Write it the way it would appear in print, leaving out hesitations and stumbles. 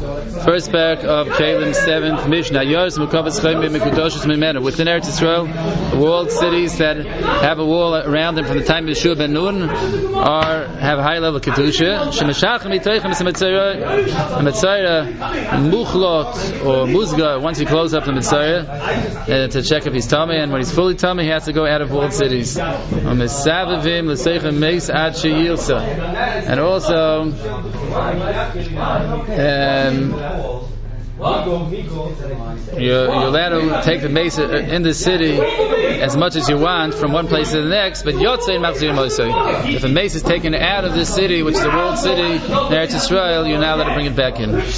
First parak of Kalim, 7th Mishnah. Within Eretz Yisrael, the walled cities that have a wall around them from the time of Yeshua ben Nun have a high level of kedusha. Muchlot or muzga. Once you close up the Mitzvah to check if he's tummy, and when he's fully tummy, he has to go out of walled cities. And also, you're allowed to take the mace in the city as much as you want from one place to the next, but if a mace is taken out of this city, which is a walled city, Eretz Yisrael, you're not allowed to bring it back in.